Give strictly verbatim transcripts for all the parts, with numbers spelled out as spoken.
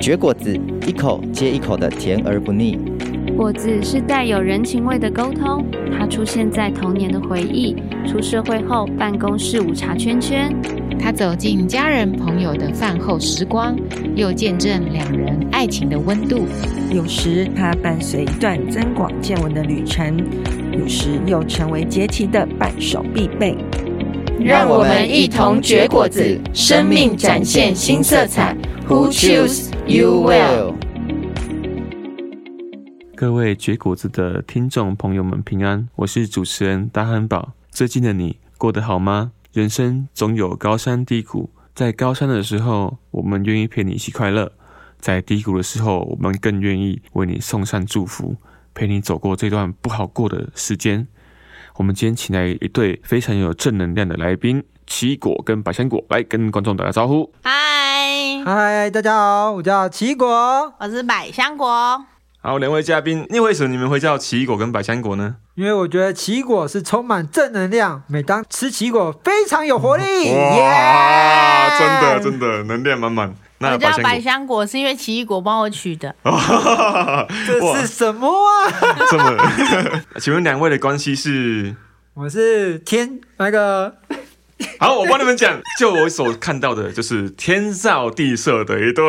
绝果子，一口接一口的甜而不腻。 果子是带有人情味的沟通，它出现在童年的回忆，出社会后办公室午茶圈圈， 它走进家人朋友的饭后时光，又见证两人爱情的温度。 有时它伴随一段增广见闻的旅程，有时又成为节气的伴手必备。 让我们一同绝果子，生命展现新色彩。Who choose you will？ 各位绝果子的听众朋友们平安，我是主持人大汉堡。最近的你过得好吗？人生总有高山低谷，在高山的时候，我们愿意陪你一起快乐；在低谷的时候，我们更愿意为你送上祝福，陪你走过这段不好过的时间。我们今天请来一对非常有正能量的来宾，奇异果跟百香果，来跟观众打个招呼。 嗨嗨，大家好，我叫奇异果， 我是百香果。 好，两位嘉宾，那为什么你们会叫奇异果跟百香果呢？ 因为我觉得奇异果是充满正能量，每当吃奇异果非常有活力。 哇， yeah! 真的真的能量满满。那我叫百香果是因为奇异果帮我取的。 这是什么啊？ 这么，请问两位的关系是？ 我是天那个。 好，我帮你们讲，就我所看到的，就是天造地设的一对，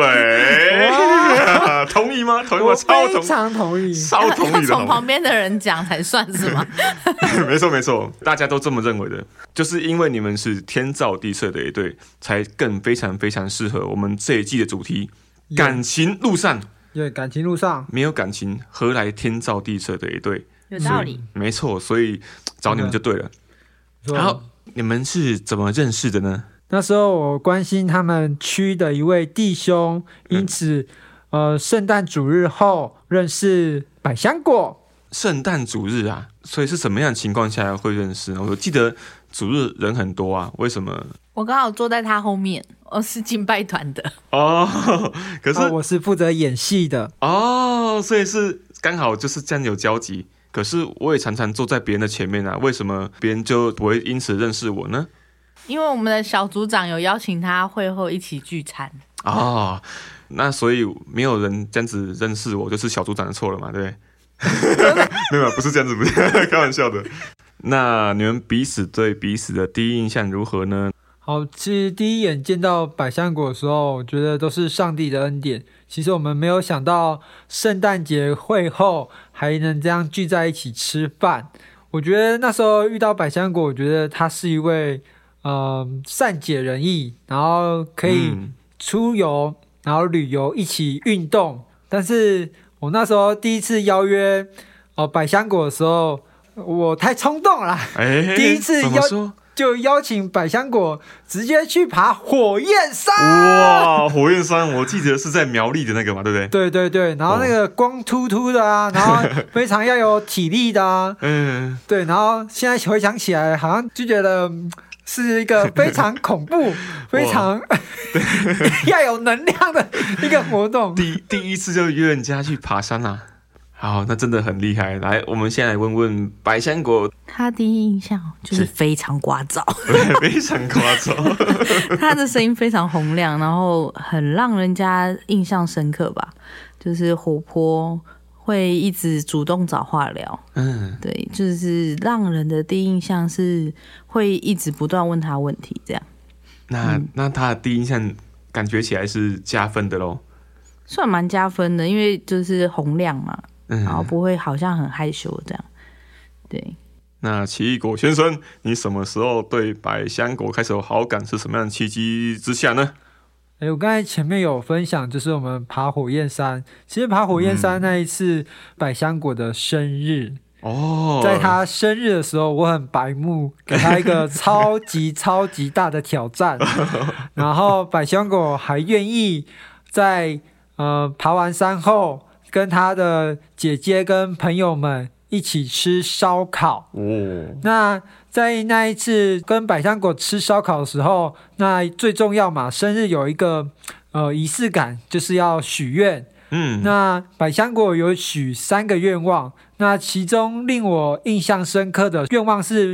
同意吗？同意吗？超同， 非常同意， 超同意的。 从旁边的人讲才算是吗？ 没错没错，大家都这么认为的，就是因为你们是天造地设的一对，才更非常非常适合我们这一季的主题——感情路上。 对，感情路上没有感情，何来天造地设的一对？ 有道理， 没错，所以找你们就对了。好。你们是怎么认识的呢？ 那时候我关心他们区的一位弟兄，因此，嗯、呃，圣诞主日后认识百香果。 圣诞主日啊，所以是什么样的情况下会认识呢？我记得主日人很多啊，为什么？ 我刚好坐在他后面，我是敬拜团的哦。可是、 哦、我是负责演戏的哦，所以是刚好就是这样有交集。可是我也常常坐在别人的前面啊，为什么别人就不会因此认识我呢？ 因为我们的小组长有邀请他会后一起聚餐哦，那所以没有人这样子认识我，就是小组长的错了嘛，对不对？没有，不是这样子，不是开玩笑的。那你们彼此对彼此的第一印象如何呢？ 好，其实第一眼见到百香果的时候，我觉得都是上帝的恩典。其实我们没有想到圣诞节会后还能这样聚在一起吃饭。我觉得那时候遇到百香果，我觉得他是一位呃善解人意，然后可以出游、嗯、然后旅游一起运动。但是我那时候第一次邀约、呃、百香果的时候，我太冲动了， 欸、 第一次邀就邀请百香果直接去爬火焰山。 哇，火焰山，我记得是在苗栗的那个嘛，对不对？ 对对对，然后那个光秃秃的啊，然后非常要有体力的啊，嗯，对，然后现在回想起来，好像就觉得是一个非常恐怖、非常要有能量的一个活动。 第第一次就约人家去爬山啊。好，那真的很厉害。来，我们先来问问百香果， 他第一印象就是非常聒噪， 非常聒噪。 他的声音非常洪亮，然后很让人家印象深刻吧，就是活泼，会一直主动找话聊。嗯，对，就是让人的第一印象是会一直不断问他问题，这样。 那、嗯、那他的第一印象感觉起来是加分的咯， 算蛮加分的，因为就是洪亮嘛。嗯、然后不会好像很害羞这样，对。 那奇异果先生，你什么时候对百香果开始有好感？是什么样的契机之下呢？ 哎，我刚才前面有分享，就是我们爬火焰山。其实爬火焰山那一次，嗯、百香果的生日哦，在他生日的时候，我很白目，给他一个超级超级大的挑战，然后百香果还愿意在呃爬完山后。跟他的姐姐跟朋友们一起吃烧烤、哦、那在那一次跟百香果吃烧烤的时候，那最重要嘛，生日有一个呃仪式感，就是要许愿。嗯，那百香果有许三个愿望，那其中令我印象深刻的愿望是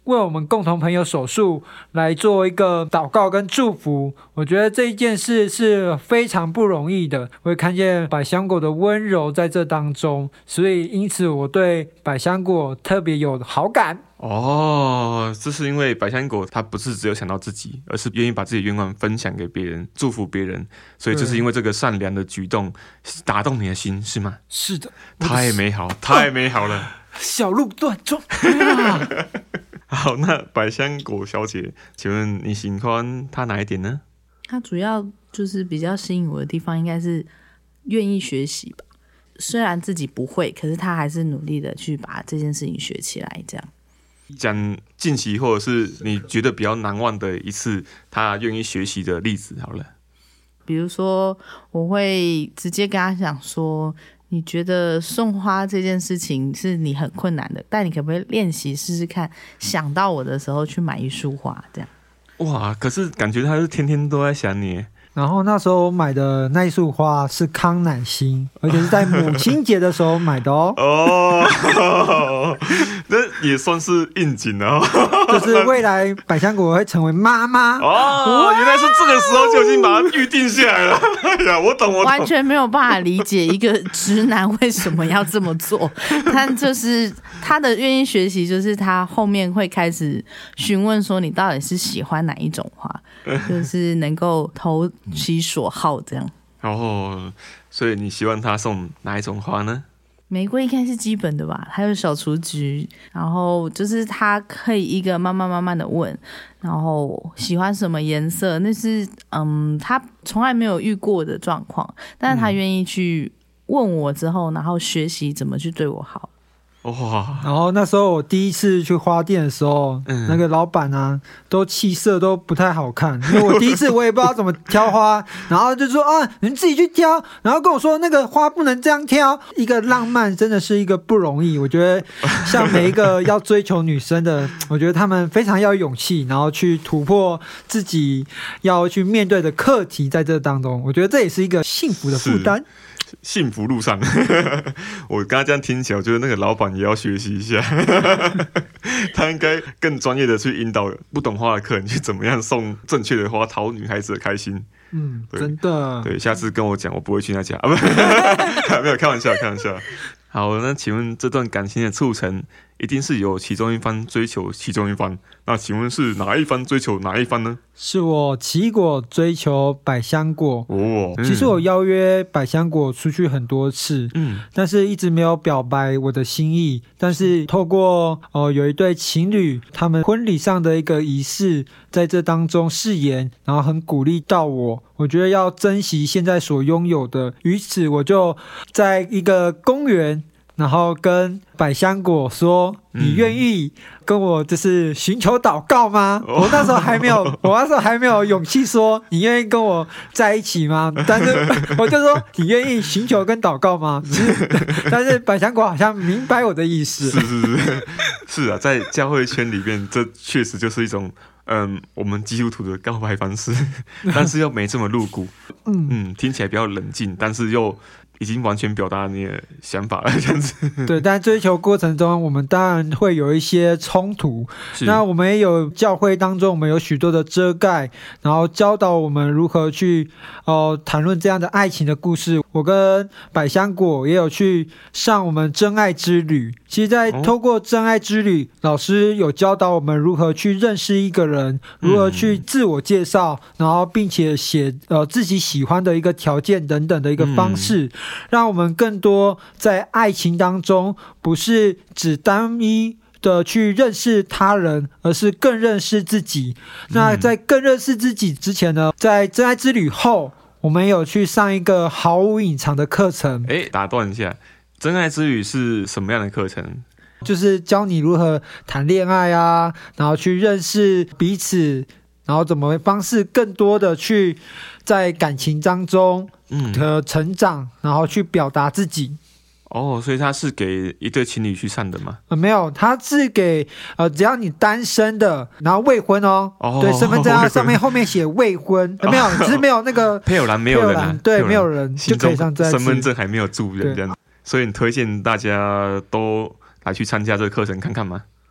为我们共同朋友手术来做一个祷告跟祝福。我觉得这一件事是非常不容易的，我会看见百香果的温柔在这当中，所以因此我对百香果特别有好感。 哦，这是因为百香果他不是只有想到自己，而是愿意把自己的愿望分享给别人，祝福别人，所以就是因为这个善良的举动打动你的心，是吗？ 是的， 太美好，太美好了， 小鹿乱撞。 好，那百香果小姐，请问你喜欢她哪一点呢？ 她主要就是比较吸引我的地方，应该是愿意学习吧。虽然自己不会，可是她还是努力的去把这件事情学起来，这样。 讲近期或者是你觉得比较难忘的一次他愿意学习的例子好了。 比如说我会直接跟他讲说，你觉得送花这件事情是你很困难的，但你可不可以练习试试看，想到我的时候去买一束花这样。 哇，可是感觉他是天天都在想你。 然后那时候我买的那一束花是康乃馨，而且是在母亲节的时候买的哦。 哦，那也算是应景了哦。 就是未来百香果会成为妈妈哦，原来是这个时候就已经把它预定下来了。哎呀，我懂，我懂， 完全没有办法理解一个直男为什么要这么做。但就是他的愿意学习，就是他后面会开始询问说，你到底是喜欢哪一种花，就是能够投其所好这样。 哦，所以你希望他送哪一种花呢？ 玫瑰应该是基本的吧，还有小雏菊，然后就是他可以一个慢慢慢慢的问，然后喜欢什么颜色，那是嗯他从来没有遇过的状况，但是他愿意去问我之后，然后学习怎么去对我好。 哇！ 然后那时候我第一次去花店的时候，嗯、那个老板啊，都气色都不太好看，因为我第一次我也不知道怎么挑花，然后就说啊，你自己去挑，然后跟我说那个花不能这样挑。一个浪漫真的是一个不容易，我觉得像每一个要追求女生的，我觉得他们非常要有勇气，然后去突破自己要去面对的课题，在这当中，我觉得这也是一个幸福的负担。 幸福路上，我刚刚这样听起来，我觉得那个老板也要学习一下，他应该更专业的去引导不懂花的客人去怎么样送正确的花，讨女孩子的开心。 嗯，真的。 对，下次跟我讲，我不会去那家啊，不，没有开玩笑，开玩笑。好，那请问这段感情的促成，一定是有其中一方追求其中一方，那请问是哪一方追求哪一方呢？ 是我奇异果追求百香果哦、嗯。 其实我邀约百香果出去很多次，嗯，但是一直没有表白我的心意。但是透过呃有一对情侣，他们婚礼上的一个仪式，在这当中誓言，然后很鼓励到我。我觉得要珍惜现在所拥有的，于此我就在一个公园，然后跟百香果说：“你愿意跟我就是寻求祷告吗？”嗯、我那时候还没有，我那时候还没有勇气说：“你愿意跟我在一起吗？”但是我就说：“你愿意寻求跟祷告吗？”但是百香果好像明白我的意思。 是是是是啊，在教会圈里面，这确实就是一种。嗯，我们基督徒的告白方式，但是又没这么露骨，嗯嗯，听起来比较冷静，但是又已经完全表达你的想法了，这样子。 对，但追求过程中，我们当然会有一些冲突。那我们也有教会当中，我们有许多的遮盖，然后教导我们如何去呃谈论这样的爱情的故事。我跟百香果也有去上我们真爱之旅。其实在透过真爱之旅、哦、老师有教导我们如何去认识一个人，如何去自我介绍、嗯、然后并且写呃自己喜欢的一个条件等等的一个方式、嗯、让我们更多在爱情当中不是只单一的去认识他人，而是更认识自己、嗯、那在更认识自己之前呢，在真爱之旅后我们有去上一个毫无隐藏的课程。 诶，打断一下，真爱之旅是什么样的课程？ 就是教你如何谈恋爱啊，然后去认识彼此，然后怎么方式更多的去在感情当中的成长、嗯、然后去表达自己。 哦，所以他是给一对情侣去上的吗？ 呃，没有，他是给呃，只要你单身的，然后未婚哦，哦对，身份证上面后面写未婚，呃、没有，只是没有那个配偶栏没有人、啊， 对，没有人就可以上这身份证还没有住人这样子，所以你推荐大家都来去参加这个课程看看吗？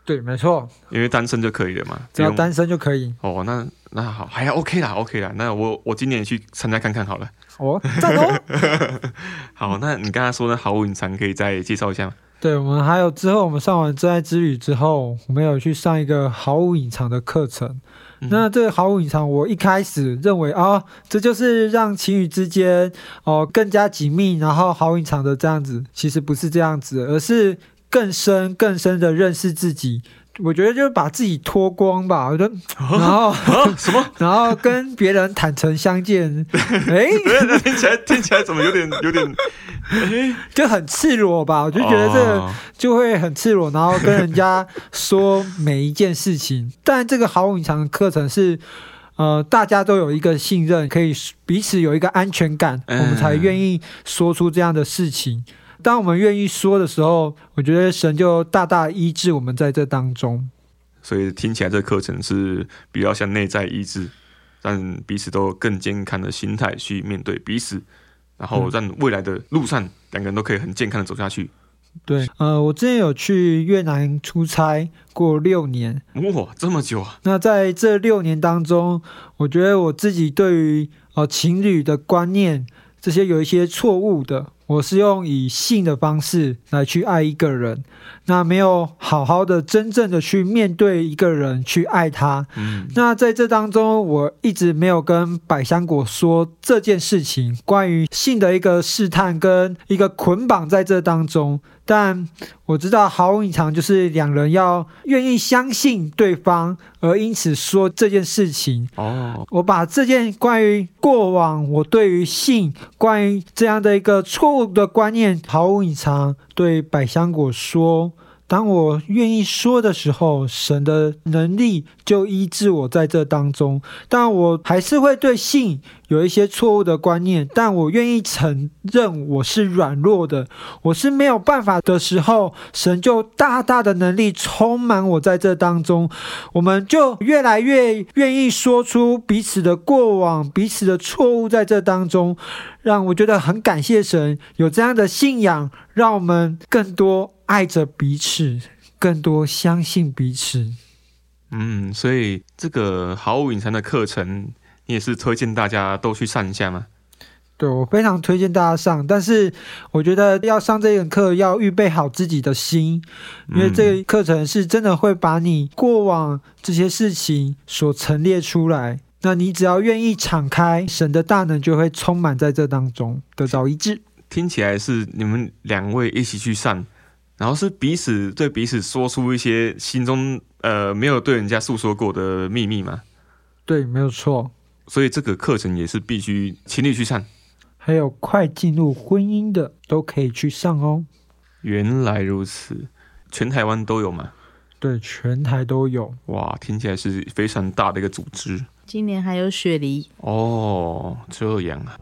对，没错， 因为单身就可以了嘛， 只要单身就可以。 哦，那那好，还 OK 啦 ，OK 啦。那我我今年去参加看看好了。 哦，赞哦。 好，那你刚才说的好物隐藏可以再介绍一下吗？ 对，我们还有之后我们上完真爱之旅之后，我们有去上一个好物隐藏的课程。嗯、那这个好物隐藏，我一开始认为啊，这就是让情侣之间哦、呃、更加紧密，然后好物隐藏的这样子，其实不是这样子，而是更深更深的认识自己。我觉得就是把自己脱光吧，我觉得，然后、 啊、什么， 然后跟别人坦诚相见，哎， 听起来听起来怎么有点有点， 就很赤裸吧？我就觉得这个就会很赤裸，然后跟人家说每一件事情。但这个好物隐藏的课程是，呃，大家都有一个信任，可以彼此有一个安全感，嗯、我们才愿意说出这样的事情。当我们愿意说的时候，我觉得神就大大医治我们在这当中。 所以听起来这个课程是比较像内在医治，让彼此都更健康的心态去面对彼此，然后让未来的路上两个人都可以很健康的走下去。 对，呃，我之前有去越南出差过六年， 哇，这么久啊！ 那在这六年当中，我觉得我自己对于呃情侣的观念这些有一些错误的。我是用以性的方式来去爱一个人，那没有好好的真正的去面对一个人去爱他。嗯，那在这当中我一直没有跟百香果说这件事情，关于性的一个试探跟一个捆绑在这当中。但我知道好物隐藏就是两人要愿意相信对方，而因此说这件事情。哦，我把这件关于过往我对于性关于这样的一个错误的观念好物隐藏对百香果说，当我愿意说的时候，神的能力就医治我在这当中。但我还是会对性有一些错误的观念，但我愿意承认我是软弱的，我是没有办法的时候，神就大大的能力充满我在这当中。我们就越来越愿意说出彼此的过往，彼此的错误在这当中，让我觉得很感谢神有这样的信仰，让我们更多爱着彼此，更多相信彼此。 嗯，所以这个好物隐藏的课程，你也是推荐大家都去上一下吗？ 对，我非常推荐大家上，但是我觉得要上这门课要预备好自己的心，因为这个课程是真的会把你过往这些事情所陈列出来。那你只要愿意敞开，神的大能就会充满在这当中，得到医治。 听起来是你们两位一起去上，然后是彼此对彼此说出一些心中呃没有对人家诉说过的秘密吗？ 对，没有错。 所以这个课程也是必须情侣去上， 还有快进入婚姻的都可以去上哦。 原来如此，全台湾都有吗？ 对，全台都有。 哇，听起来是非常大的一个组织。 今年还有雪梨哦，这样啊。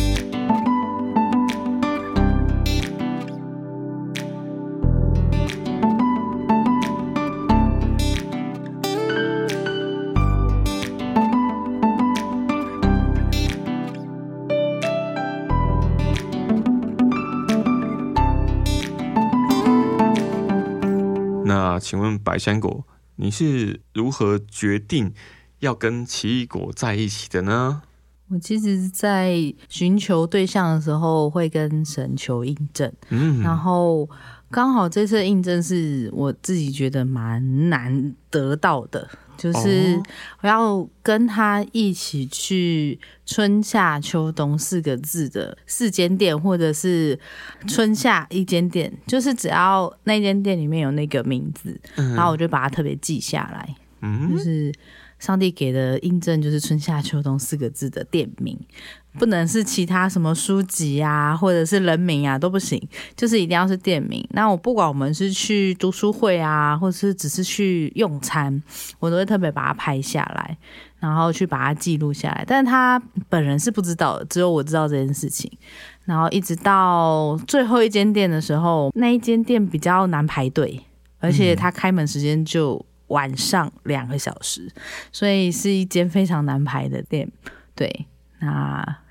那请问百香果，你是如何决定要跟奇异果在一起的呢？ 我其实在寻求对象的时候会跟神求印证，嗯，然后刚好这次印证是我自己觉得蛮难得到的，就是我要跟他一起去春夏秋冬四个字的四间店，或者是春夏一间店，就是只要那间店里面有那个名字，嗯，然后我就把它特别记下来，嗯，就是上帝给的印证就是春夏秋冬四个字的店名，不能是其他什么书籍啊或者是人名啊都不行，就是一定要是店名。那我不管我们是去读书会啊，或者是只是去用餐，我都会特别把它拍下来，然后去把它记录下来。但是他本人是不知道的，只有我知道这件事情。然后一直到最后一间店的时候，那一间店比较难排队，而且他开门时间就晚上两个小时，所以是一间非常难排的店。对，那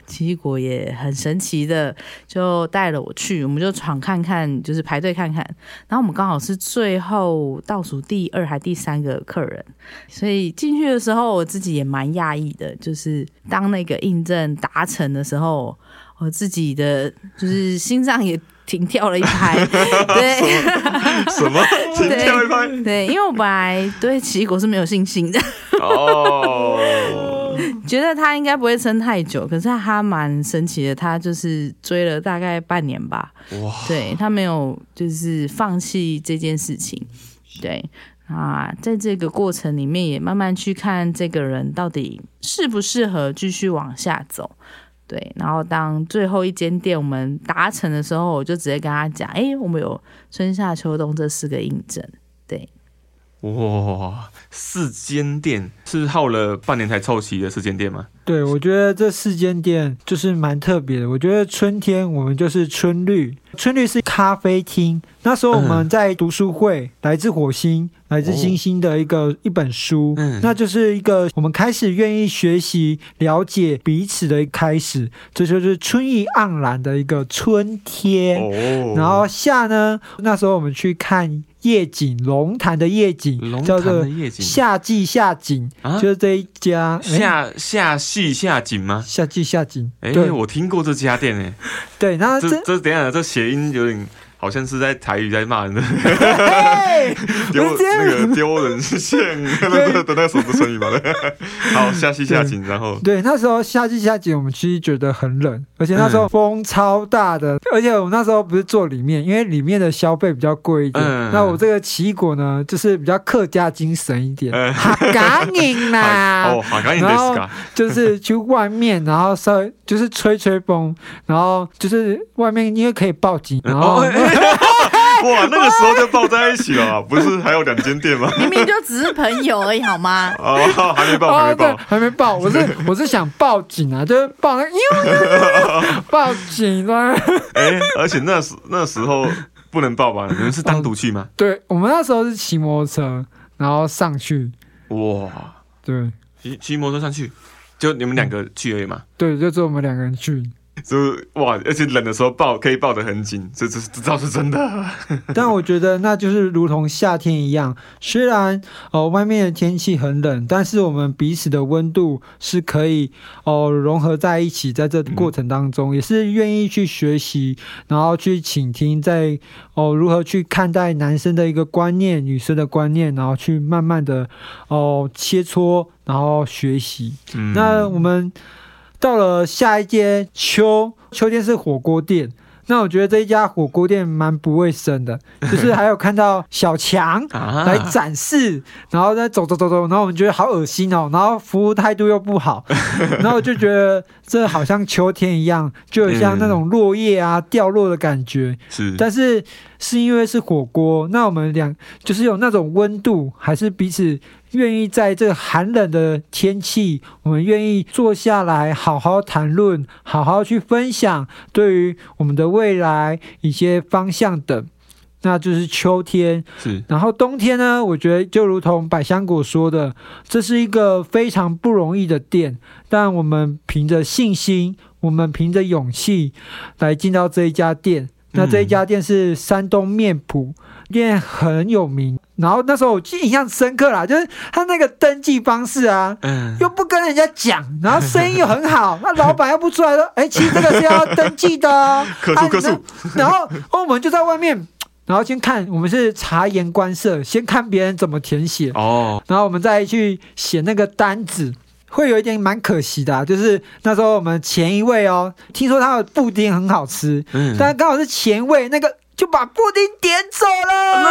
奇异果也很神奇的就带了我去，我们就闯看看，就是排队看看，然后我们刚好是最后倒数第二还第三个客人，所以进去的时候我自己也蛮讶异的，就是当那个印证达成的时候，我自己的就是心脏也停跳了一拍。对， 什么停跳一拍？ 对, 对，因为我本来对奇异果是没有信心的。 哦， 觉得他应该不会撑太久，可是他蛮神奇的，他就是追了大概半年吧。哇，对，他没有就是放弃这件事情。对啊，在这个过程里面也慢慢去看这个人到底适不适合继续往下走。对，然后当最后一间店我们达成的时候，我就直接跟他讲，哎，我们有春夏秋冬这四个印证。对， 哇，四间店是耗了半年才凑齐的四间店吗？ 对，我觉得这四间店就是蛮特别的。我觉得春天我们就是春绿，春绿是咖啡厅。那时候我们在读书会，嗯、来自火星、来自星星的一个、哦、一本书、嗯，那就是一个我们开始愿意学习、了解彼此的一个开始。这就是春意盎然的一个春天。哦、然后夏呢，那时候我们去看夜景，龙潭的夜景，叫做夏季夏景、啊，就是这一家夏夏季夏景吗？ 夏季夏景， 哎、欸，我听过这家店哎、欸。 对，然后这这等一下这谐音有点。好像是在台语在骂人的，丢那个丢人现那个的那什么成语嘛？好，夏季夏景，然后对，那时候夏季夏景我们其实觉得很冷，而且那时候风超大的，嗯、而且我们那时候不是坐里面，因为里面的消费比较贵一点。嗯、那我这个奇异果呢，就是比较客家精神一点，哈嘎宁啦， 哦，哈嘎宁然后就是去外面，然后稍微就是吹吹风，然后就是外面因为可以报警，然后。 哦哇，那个时候就抱在一起了、啊，不是还有两间店吗？ 明明就只是朋友而已，好吗？ 哦，还没报，还没报， 哦、还没报。我是我是想报警啊，就是报那个报警啊。 哎、欸，而且那时那时候不能报吧？你们是单独去吗？ 哦、对，我们那时候是骑摩托车，然后上去。 哇， 对， 骑骑摩托车上去，就你们两个去而已嘛？ 对，就只有我们两个人去。 就哇，而且冷的时候抱可以抱得很紧，这这这倒是真的。 但我觉得那就是如同夏天一样，虽然哦、呃、外面的天气很冷，但是我们彼此的温度是可以哦、呃、融合在一起，在这过程当中、嗯、也是愿意去学习，然后去倾听，在哦、呃、如何去看待男生的一个观念、女生的观念，然后去慢慢的哦、呃、切磋，然后学习。嗯、那我们。到了下一间秋秋天是火锅店，那我觉得这一家火锅店蛮不卫生的，就是还有看到小强来展示，然后再走走走走，然后我们觉得好恶心哦，然后服务态度又不好，然后我就觉得这好像秋天一样，就有像那种落叶啊掉落的感觉，是，但是是因为是火锅，那我们俩就是有那种温度，还是彼此。愿意在这个寒冷的天气，我们愿意坐下来好好谈论，好好去分享对于我们的未来一些方向等。那就是秋天，是。然后冬天呢，我觉得就如同百香果说的，这是一个非常不容易的店，但我们凭着信心，我们凭着勇气来进到这一家店。那这一家店是山东面谱店，很有名。然后那时候我印象深刻啦，就是他那个登记方式啊，嗯、又不跟人家讲，然后生意又很好，那老板又不出来说，哎，其实这个是要登记的哦， 可数可数。 然后我们就在外面，然后先看，我们是察言观色，先看别人怎么填写哦，然后我们再去写那个单子。会有一点蛮可惜的、啊，就是那时候我们前一位哦，听说他的布丁很好吃，嗯，但刚好是前一位那个就把布丁点走了，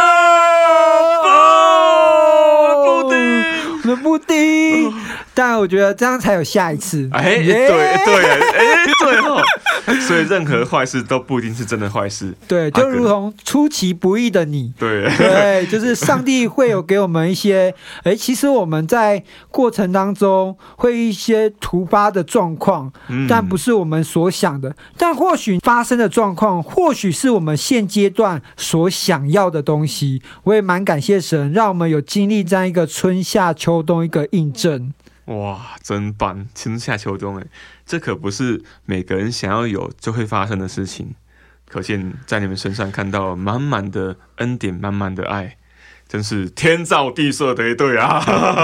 no! 布丁，我的布丁。但我觉得这样才有下一次。 哎、欸，对对，哎对哦，所以任何坏事都不一定是真的坏事。 对，就如同出其不意的你。 对对，就是上帝会有给我们一些，哎，其实我们在过程当中会一些突发的状况，嗯、但不是我们所想的。但或许发生的状况，或许是我们现阶段所想要的东西。我也蛮感谢神，让我们有经历这样一个春夏秋冬一个印证。 哇，真棒！春夏秋冬，哎，这可不是每个人想要有就会发生的事情。可见在你们身上看到了满满的恩典，满满的爱，真是天造地设的一对啊！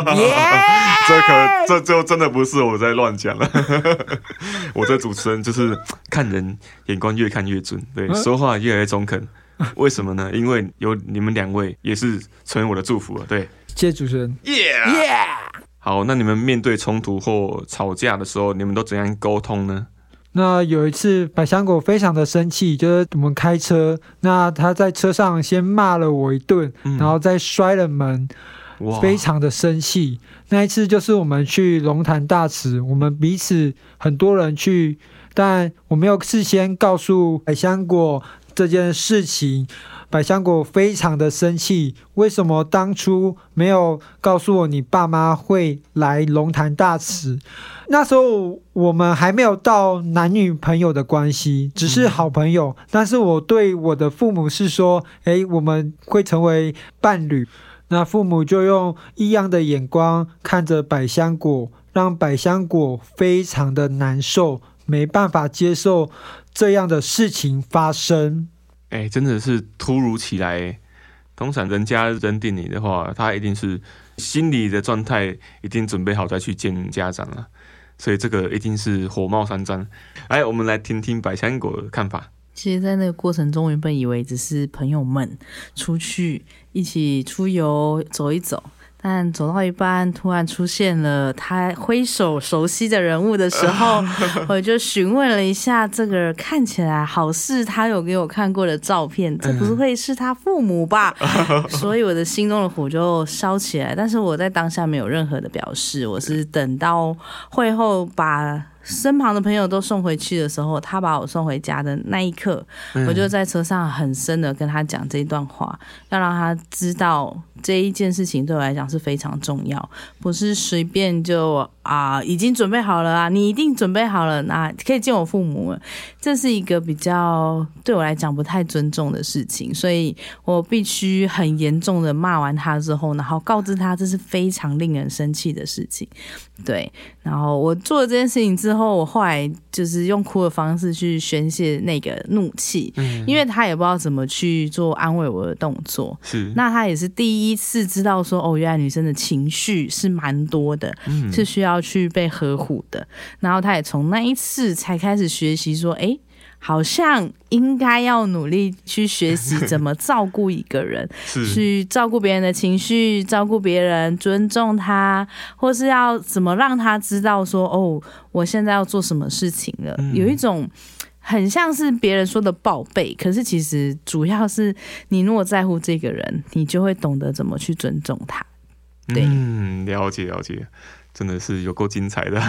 Yeah! 这可这就真的不是我在乱讲了。我这主持人就是看人眼光越看越准，对，说话越来越中肯。为什么呢？因为有你们两位也是成为我的祝福了。对， 谢谢主持人。 Yeah! Yeah! 好，那你们面对冲突或吵架的时候，你们都怎样沟通呢？ 那有一次百香果非常的生气，就是我们开车，那他在车上先骂了我一顿、嗯、然后再摔了门，非常的生气。那一次就是我们去龙潭大池，我们彼此很多人去，但我没有事先告诉百香果这件事情，百香果非常的生气，为什么当初没有告诉我你爸妈会来龙潭大池？那时候我们还没有到男女朋友的关系，只是好朋友、嗯、但是我对我的父母是说，诶，我们会成为伴侣。那父母就用异样的眼光看着百香果，让百香果非常的难受，没办法接受这样的事情发生。 哎，真的是突如其来。通常人家认定你的话，他一定是心理的状态一定准备好再去见家长了，所以这个一定是火冒三丈。哎，我们来听听百香果的看法。 其实在那个过程中，原本以为只是朋友们出去一起出游走一走，但走到一半突然出现了他挥手熟悉的人物的时候，我就询问了一下这个看起来好似他有给我看过的照片，这不会是他父母吧？所以我的心中的火就烧起来，但是我在当下没有任何的表示，我是等到会后把身旁的朋友都送回去的时候，他把我送回家的那一刻、嗯、我就在车上很深的跟他讲这一段话，要让他知道这一件事情对我来讲是非常重要，不是随便就啊已经准备好了啊，你一定准备好了，那可以见我父母了，这是一个比较对我来讲不太尊重的事情，所以我必须很严重的骂完他之后，然后告知他这是非常令人生气的事情。对，然后我做了这件事情之后，我后来就是用哭的方式去宣泄那个怒气、嗯、因为他也不知道怎么去做安慰我的动作，是那他也是第一次知道说，哦，原来女生的情绪是蛮多的、嗯、是需要去被呵护的，然后他也从那一次才开始学习说，诶，好像应该要努力去学习怎么照顾一个人去照顾别人的情绪，照顾别人，尊重他，或是要怎么让他知道说，哦，我现在要做什么事情了、嗯、有一种很像是别人说的报备，可是其实主要是你如果在乎这个人，你就会懂得怎么去尊重他。对， 嗯，了解了解，真的是有够精彩的。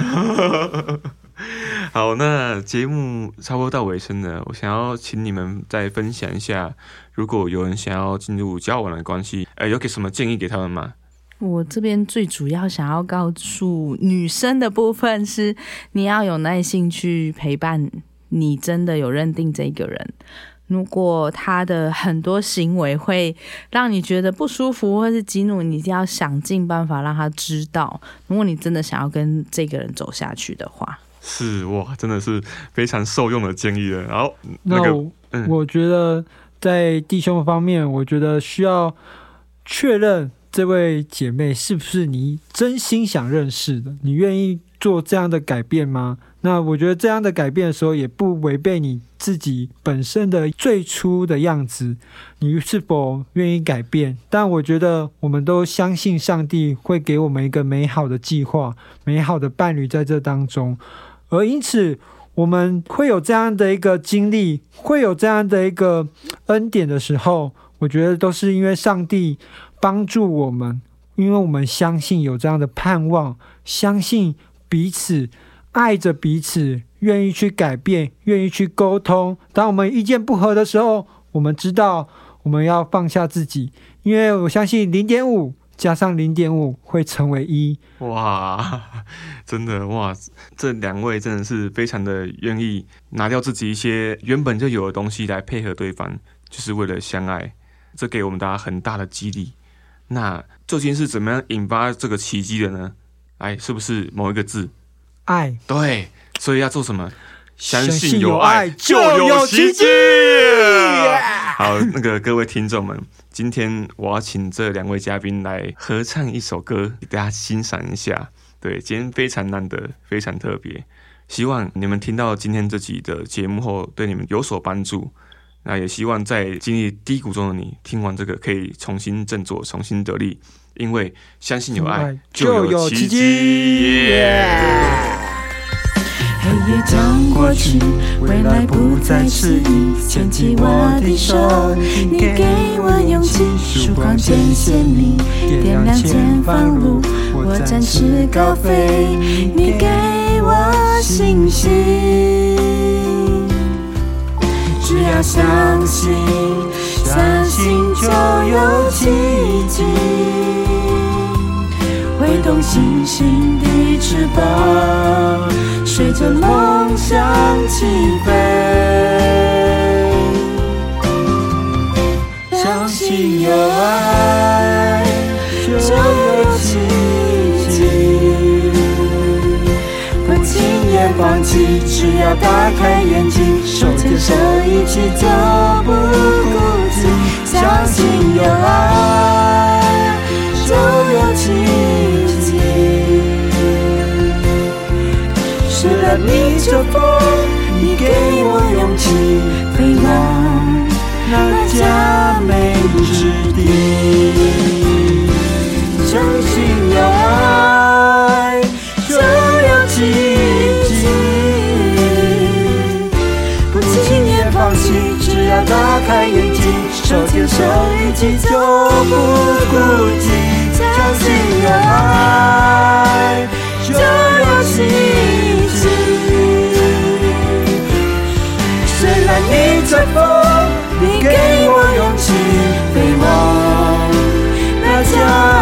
好，那节目差不多到尾声了，我想要请你们再分享一下，如果有人想要进入交往的关系，呃，有给什么建议给他们吗？ 我这边最主要想要告诉女生的部分是，你要有耐心去陪伴你真的有认定这个人。如果他的很多行为会让你觉得不舒服或是激怒，你一定要想尽办法让他知道，如果你真的想要跟这个人走下去的话。 是，哇，真的是非常受用的建议了。然后那个那我觉得在弟兄方面，我觉得需要确认这位姐妹是不是你真心想认识的，你愿意做这样的改变吗？那我觉得这样的改变的时候也不违背你自己本身的最初的样子，你是否愿意改变？但我觉得我们都相信上帝会给我们一个美好的计划，美好的伴侣在这当中，而因此我们会有这样的一个经历，会有这样的一个恩典的时候，我觉得都是因为上帝帮助我们，因为我们相信有这样的盼望，相信彼此爱着彼此，愿意去改变，愿意去沟通。当我们意见不合的时候，我们知道我们要放下自己，因为我相信 零点五 加上 零点五 会成为一。 哇，真的哇，这两位真的是非常的愿意拿掉自己一些原本就有的东西来配合对方，就是为了相爱，这给我们大家很大的激励。那究竟是怎么样引发这个奇迹的呢？ 来，是不是某一个字？ 爱。 对，所以要做什么？相信有爱就有奇迹。好，那个各位听众们，今天我要请这两位嘉宾来合唱一首歌，给大家欣赏一下。对，今天非常难得，非常特别。希望你们听到今天这集的节目后，对你们有所帮助。那也希望在经历低谷中的你，听完这个可以重新振作，重新得力。因为相信有爱就有奇迹。 黑夜将过去，未来不再迟疑，牵起我的手，你给我勇气，曙光渐显明，点亮前方路，我展翅高飞，你给我信心，只要相信，相信就有奇迹，挥动星星的翅膀，随着梦想起飞，相信有爱就有奇迹，不轻言放弃，只要打开眼睛，手牵手一起走不孤寂，相信有爱就有奇迹，是了你这风，你给我勇气，飞往那佳美之地，相信有爱就有奇迹，不轻言放弃，只要打开眼睛，手牵手一起走不孤寂，相信有爱就有奇迹，虽然逆着风，你给我勇气，飞往那佳